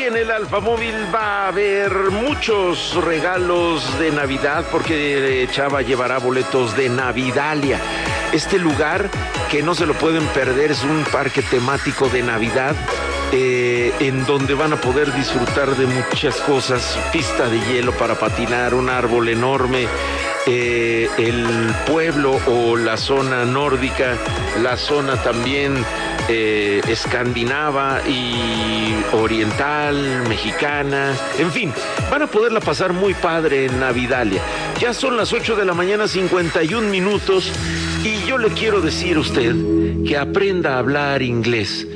en el Alfa Móvil va a haber muchos regalos de Navidad porque Chava llevará boletos de Navidalia. Este lugar que no se lo pueden perder es un parque temático de Navidad en donde van a poder disfrutar de muchas cosas, pista de hielo para patinar, un árbol enorme, el pueblo o la zona nórdica, la zona también escandinava y oriental, mexicana, en fin, van a poderla pasar muy padre en Navidalia. Ya son las 8 de la mañana, 51 minutos, y yo le quiero decir a usted que aprenda a hablar inglés.